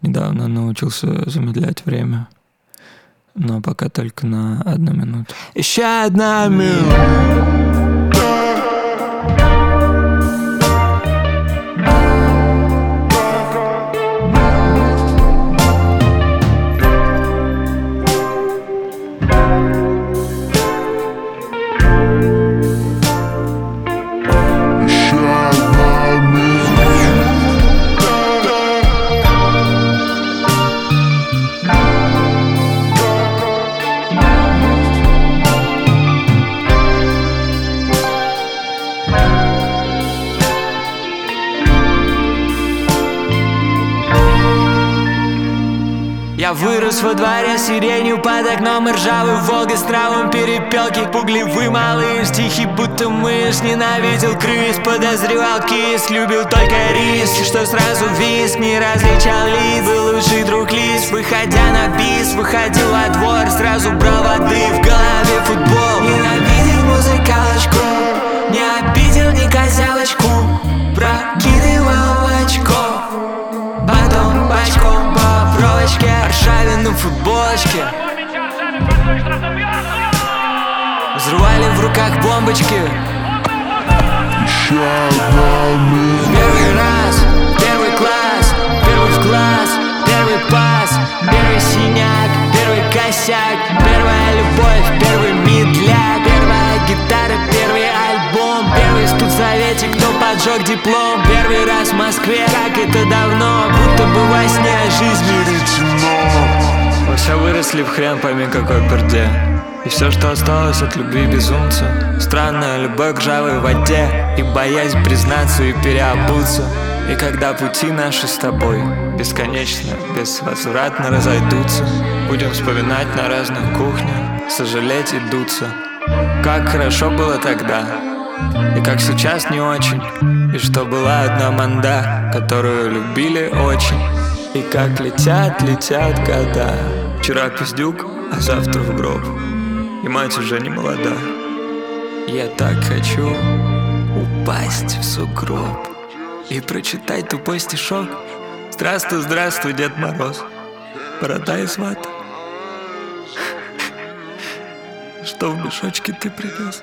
недавно научился замедлять время, но пока только на 1 минуту. Еще 1 минута. Я вырос во дворе с сиренью под окном и ржавый Волга с травом перепелки. Пугливый малыш, тихий будто мышь, ненавидел крыс, подозревал кис, любил только рис, что сразу виск, не различал лиц, был лучший друг лис. Выходя на бис, выходил во двор, сразу брал воды, в голове футбол. Ненавидел музыкалочку, не обидел ни козявочку, прокидывал в очко, потом бочком по проволочке, ржавину в футболочке. Взрывали в руках бомбочки. Первый раз, первый класс, первый в класс, первый пас, первый синяк, первый косяк, первая любовь, первый медляк, первая гитара, первый альбом, первый студсоветик, кто поджег диплом. Первый раз в Москве, как это давно, будто бы во сне жизни речено. Мы все выросли в хрен пойми какой перде, и все, что осталось от любви безумца, странная любовь к ржавой воде и боязнь признаться и переобуться. И когда пути наши с тобой бесконечно, безвозвратно разойдутся, будем вспоминать на разных кухнях, сожалеть и дуться. Как хорошо было тогда, и как сейчас не очень, и что была одна манда, которую любили очень. И как летят, летят года, вчера пиздюк, а завтра в гроб, и мать уже не молода. Я так хочу упасть в сугроб и прочитать тупой стишок: здравствуй, здравствуй, Дед Мороз, борода и сват, что в мешочке ты привез?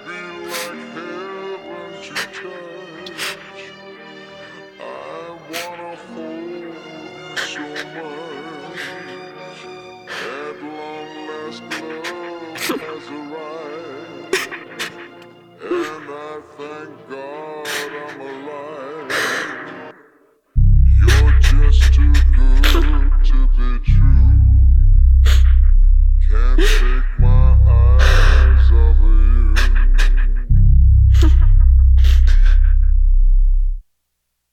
And I thank God I'm alive.